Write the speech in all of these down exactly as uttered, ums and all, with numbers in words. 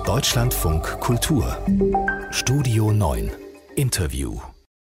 Deutschlandfunk Kultur Studio neun Interview.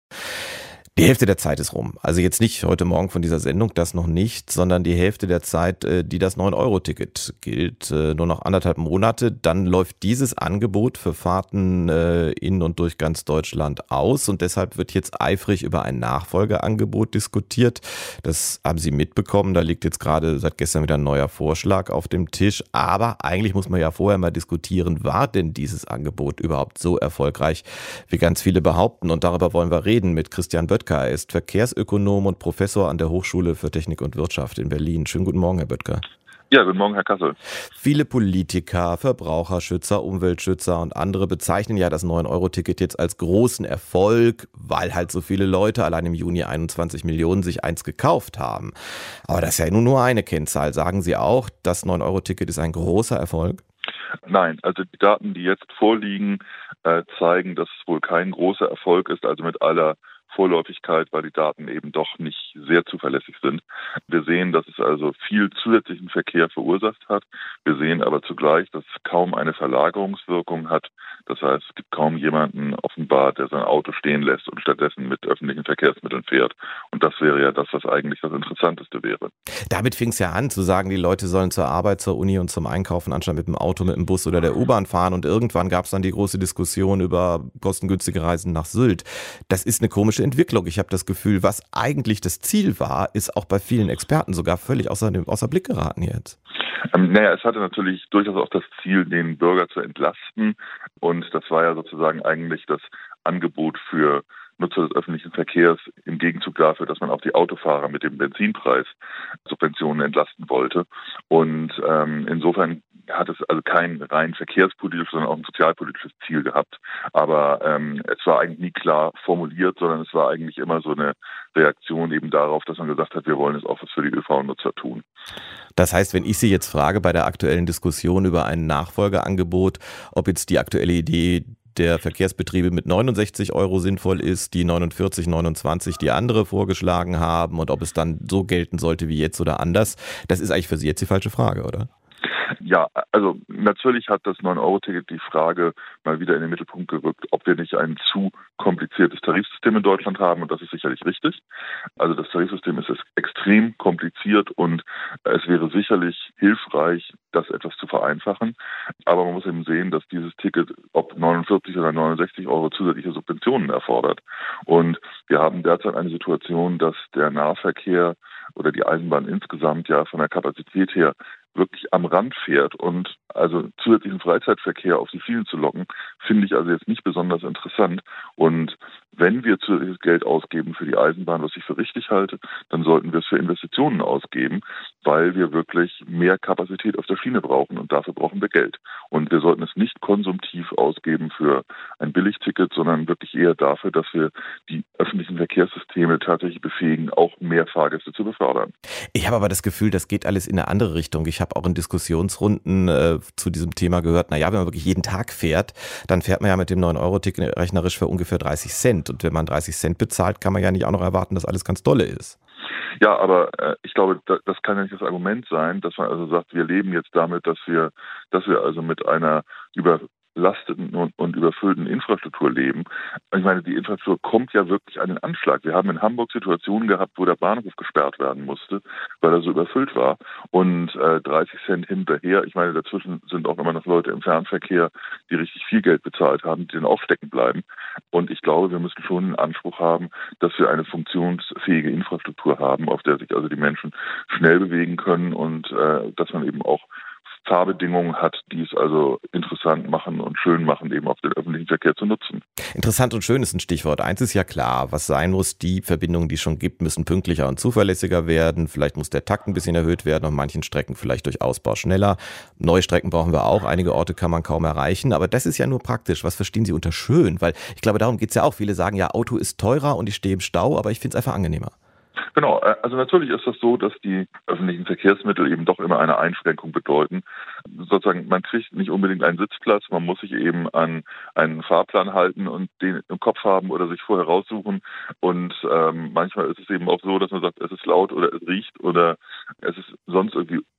Die Hälfte der Zeit ist rum. Also jetzt nicht heute Morgen von dieser Sendung, das noch nicht, sondern die Hälfte der Zeit, die das neun Euro Ticket gilt. Nur noch anderthalb Monate, dann läuft dieses Angebot für Fahrten in und durch ganz Deutschland aus und deshalb wird jetzt eifrig über ein Nachfolgeangebot diskutiert. Das haben Sie mitbekommen, da liegt jetzt gerade seit gestern wieder ein neuer Vorschlag auf dem Tisch. Aber eigentlich muss man ja vorher mal diskutieren, war denn dieses Angebot überhaupt so erfolgreich, wie ganz viele behaupten? Und darüber wollen wir reden mit Christian Böttger. Er ist Verkehrsökonom und Professor an der Hochschule für Technik und Wirtschaft in Berlin. Schönen guten Morgen, Herr Böttger. Ja, guten Morgen, Herr Kassel. Viele Politiker, Verbraucherschützer, Umweltschützer und andere bezeichnen ja das neun Euro Ticket jetzt als großen Erfolg, weil halt so viele Leute, allein im Juni einundzwanzig Millionen, sich eins gekauft haben. Aber das ist ja nun nur eine Kennzahl. Sagen Sie auch, das neun Euro Ticket ist ein großer Erfolg? Nein, also die Daten, die jetzt vorliegen, äh, zeigen, dass es wohl kein großer Erfolg ist, also mit aller Vorläufigkeit, weil die Daten eben doch nicht sehr zuverlässig sind. Wir sehen, dass es also viel zusätzlichen Verkehr verursacht hat. Wir sehen aber zugleich, dass es kaum eine Verlagerungswirkung hat. Das heißt, es gibt kaum jemanden offenbar, der sein Auto stehen lässt und stattdessen mit öffentlichen Verkehrsmitteln fährt. Und das wäre ja das, was eigentlich das Interessanteste wäre. Damit fing es ja an, zu sagen, die Leute sollen zur Arbeit, zur Uni und zum Einkaufen anstatt mit dem Auto, mit dem Bus oder der U-Bahn fahren. Und irgendwann gab es dann die große Diskussion über kostengünstige Reisen nach Sylt. Das ist eine komische Entwicklung. Ich habe das Gefühl, was eigentlich das Ziel war, ist auch bei vielen Experten sogar völlig außer, dem, außer Blick geraten jetzt. Ähm, naja, es hatte natürlich durchaus auch das Ziel, den Bürger zu entlasten. Und das war ja sozusagen eigentlich das Angebot für Nutzer des öffentlichen Verkehrs im Gegenzug dafür, dass man auch die Autofahrer mit dem Benzinpreis Subventionen entlasten wollte. Und ähm, insofern hat es also kein rein verkehrspolitisches, sondern auch ein sozialpolitisches Ziel gehabt. Aber ähm, es war eigentlich nie klar formuliert, sondern es war eigentlich immer so eine Reaktion eben darauf, dass man gesagt hat, wir wollen jetzt auch was für die Ö V-Nutzer tun. Das heißt, wenn ich Sie jetzt frage bei der aktuellen Diskussion über ein Nachfolgeangebot, ob jetzt die aktuelle Idee der Verkehrsbetriebe mit neunundsechzig Euro sinnvoll ist, die neunundvierzig, neunundzwanzig, die andere vorgeschlagen haben und ob es dann so gelten sollte wie jetzt oder anders, das ist eigentlich für Sie jetzt die falsche Frage, oder? Ja, also natürlich hat das neun Euro Ticket die Frage mal wieder in den Mittelpunkt gerückt, ob wir nicht ein zu kompliziertes Tarifsystem in Deutschland haben, und das ist sicherlich richtig. Also das Tarifsystem ist extrem kompliziert und es wäre sicherlich hilfreich, das etwas zu vereinfachen. Aber man muss eben sehen, dass dieses Ticket, ob neunundvierzig oder neunundsechzig Euro, zusätzliche Subventionen erfordert. Und wir haben derzeit eine Situation, dass der Nahverkehr oder die Eisenbahn insgesamt ja von der Kapazität her wirklich am Rand fährt, und also zusätzlichen Freizeitverkehr auf die Schienen zu locken, finde ich also jetzt nicht besonders interessant. Und wenn wir zusätzliches Geld ausgeben für die Eisenbahn, was ich für richtig halte, dann sollten wir es für Investitionen ausgeben, weil wir wirklich mehr Kapazität auf der Schiene brauchen, und dafür brauchen wir Geld. Und wir sollten es nicht konsumtiv ausgeben für ein Billigticket, sondern wirklich eher dafür, dass wir die öffentlichen Verkehrssysteme tatsächlich befähigen, auch mehr Fahrgäste zu befördern. Ich habe aber das Gefühl, das geht alles in eine andere Richtung. Ich habe auch in Diskussionsrunden äh, zu diesem Thema gehört, naja, wenn man wirklich jeden Tag fährt, dann fährt man ja mit dem neun Euro Ticket rechnerisch für ungefähr dreißig Cent. Und wenn man dreißig Cent bezahlt, kann man ja nicht auch noch erwarten, dass alles ganz dolle ist. Ja, aber äh, ich glaube, da, das kann ja nicht das Argument sein, dass man also sagt, wir leben jetzt damit, dass wir, dass wir also mit einer überlasteten und, und überfüllten Infrastruktur leben. Ich meine, die Infrastruktur kommt ja wirklich an den Anschlag. Wir haben in Hamburg Situationen gehabt, wo der Bahnhof gesperrt werden musste, weil er so überfüllt war. Und äh, dreißig Cent hinterher, ich meine, dazwischen sind auch immer noch Leute im Fernverkehr, die richtig viel Geld bezahlt haben, die dann auch stecken bleiben. Und ich glaube, wir müssen schon den Anspruch haben, dass wir eine funktionsfähige Infrastruktur haben, auf der sich also die Menschen schnell bewegen können, und äh, dass man eben auch Fahrbedingungen hat, die es also interessant machen und schön machen, eben auch den öffentlichen Verkehr zu nutzen. Interessant und schön ist ein Stichwort. Eins ist ja klar, was sein muss, die Verbindungen, die es schon gibt, müssen pünktlicher und zuverlässiger werden. Vielleicht muss der Takt ein bisschen erhöht werden, auf manchen Strecken vielleicht durch Ausbau schneller. Neue Strecken brauchen wir auch, einige Orte kann man kaum erreichen, aber das ist ja nur praktisch. Was verstehen Sie unter schön? Weil ich glaube, darum geht es ja auch. Viele sagen ja, Auto ist teurer und ich stehe im Stau, aber ich finde es einfach angenehmer. Genau, also natürlich ist das so, dass die öffentlichen Verkehrsmittel eben doch immer eine Einschränkung bedeuten. Sozusagen, man kriegt nicht unbedingt einen Sitzplatz, man muss sich eben an einen Fahrplan halten und den im Kopf haben oder sich vorher raussuchen. Und ähm, manchmal ist es eben auch so, dass man sagt, es ist laut oder es riecht oder es ist sonst irgendwie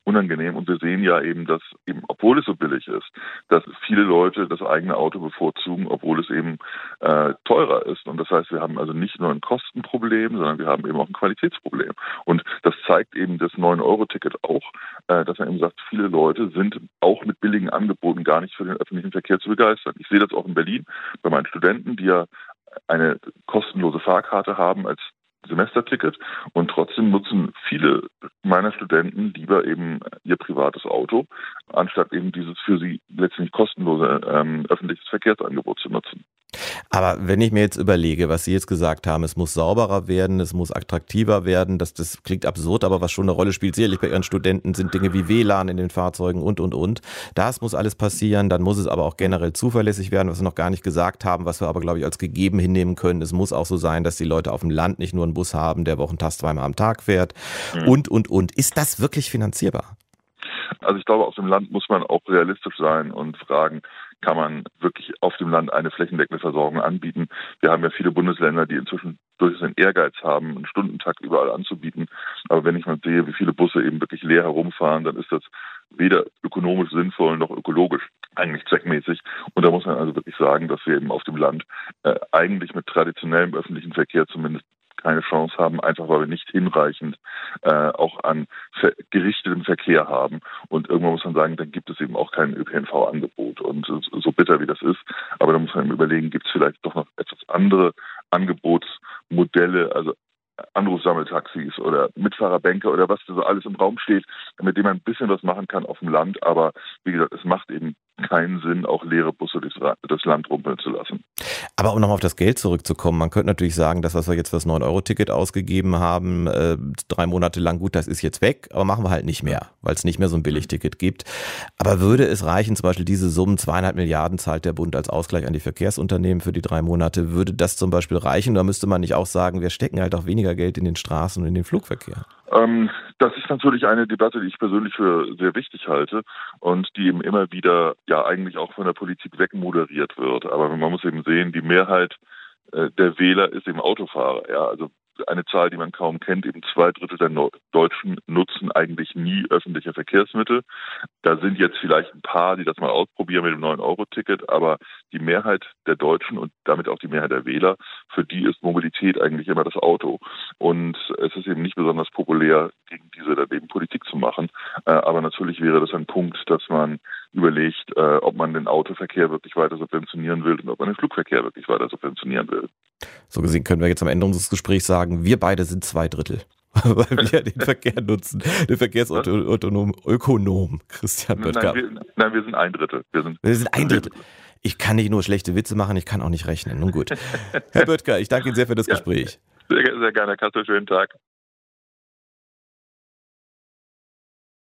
unangenehm. Und wir sehen ja eben, dass eben, obwohl es so billig ist, dass viele Leute das eigene Auto bevorzugen, obwohl es eben äh, teurer ist. Und das heißt, wir haben also nicht nur ein Kostenproblem, sondern wir haben eben auch ein Qualitätsproblem. Und das zeigt eben das neun Euro Ticket auch, äh, dass man eben sagt, viele Leute sind auch mit billigen Angeboten gar nicht für den öffentlichen Verkehr zu begeistern. Ich sehe das auch in Berlin bei meinen Studenten, die ja eine kostenlose Fahrkarte haben als Semesterticket, und trotzdem nutzen viele meiner Studenten lieber eben ihr privates Auto, anstatt eben dieses für sie letztendlich kostenlose ähm, öffentliches Verkehrsangebot zu nutzen. Aber wenn ich mir jetzt überlege, was Sie jetzt gesagt haben, es muss sauberer werden, es muss attraktiver werden, das, das klingt absurd, aber was schon eine Rolle spielt, sicherlich bei Ihren Studenten sind Dinge wie W L A N in den Fahrzeugen und, und, und. Das muss alles passieren, dann muss es aber auch generell zuverlässig werden, was wir noch gar nicht gesagt haben, was wir aber, glaube ich, als gegeben hinnehmen können. Es muss auch so sein, dass die Leute auf dem Land nicht nur einen Bus haben, der Wochentag zweimal am Tag fährt mhm. und, und, und. Ist das wirklich finanzierbar? Also ich glaube, auf dem Land muss man auch realistisch sein und fragen, kann man wirklich auf dem Land eine flächendeckende Versorgung anbieten? Wir haben ja viele Bundesländer, die inzwischen durchaus den Ehrgeiz haben, einen Stundentakt überall anzubieten. Aber wenn ich mal sehe, wie viele Busse eben wirklich leer herumfahren, dann ist das weder ökonomisch sinnvoll noch ökologisch eigentlich zweckmäßig. Und da muss man also wirklich sagen, dass wir eben auf dem Land äh, eigentlich mit traditionellem öffentlichen Verkehr zumindest keine Chance haben, einfach weil wir nicht hinreichend äh, auch an ver- gerichtetem Verkehr haben. Und irgendwann muss man sagen, dann gibt es eben auch kein Ö P N V-Angebot. Und so, so bitter wie das ist, aber da muss man eben überlegen, gibt es vielleicht doch noch etwas andere Angebotsmodelle, also Anrufsammeltaxis oder Mitfahrerbänke oder was da so alles im Raum steht, mit dem man ein bisschen was machen kann auf dem Land. Aber wie gesagt, es macht eben keinen Sinn, auch leere Busse das Land rumpeln zu lassen. Aber um nochmal auf das Geld zurückzukommen, man könnte natürlich sagen, das, was wir jetzt für das neun Euro Ticket ausgegeben haben, äh, drei Monate lang, gut, das ist jetzt weg, aber machen wir halt nicht mehr, weil es nicht mehr so ein Billigticket gibt. Aber würde es reichen, zum Beispiel diese Summen, zweieinhalb Milliarden zahlt der Bund als Ausgleich an die Verkehrsunternehmen für die drei Monate, würde das zum Beispiel reichen? Oder müsste man nicht auch sagen, wir stecken halt auch weniger Geld in den Straßen und in den Flugverkehr? Ähm, das ist natürlich eine Debatte, die ich persönlich für sehr wichtig halte und die eben immer wieder ja eigentlich auch von der Politik wegmoderiert wird. Aber man muss eben sehen, die Mehrheit äh, der Wähler ist eben Autofahrer. Ja, also eine Zahl, die man kaum kennt, eben zwei Drittel der no- Deutschen nutzen eigentlich nie öffentliche Verkehrsmittel. Da sind jetzt vielleicht ein paar, die das mal ausprobieren mit dem neun Euro Ticket, aber die Mehrheit der Deutschen und damit auch die Mehrheit der Wähler, für die ist Mobilität eigentlich immer das Auto. Und es ist eben nicht besonders populär, gegen diese daneben Politik zu machen. Äh, aber natürlich wäre das ein Punkt, dass man überlegt, äh, ob man den Autoverkehr wirklich weiter subventionieren will und ob man den Flugverkehr wirklich weiter subventionieren will. So gesehen können wir jetzt am Ende unseres Gesprächs sagen, wir beide sind zwei Drittel, weil wir den Verkehr nutzen, den Verkehrsökonom Ökonom Christian Böttger. Nein, wir, nein, wir sind ein Drittel. Wir sind, wir sind ein Drittel. Ich kann nicht nur schlechte Witze machen, ich kann auch nicht rechnen. Nun gut. Herr Böttger, ich danke Ihnen sehr für das ja, Gespräch. Sehr, sehr gerne, Herr Kassel, schönen Tag.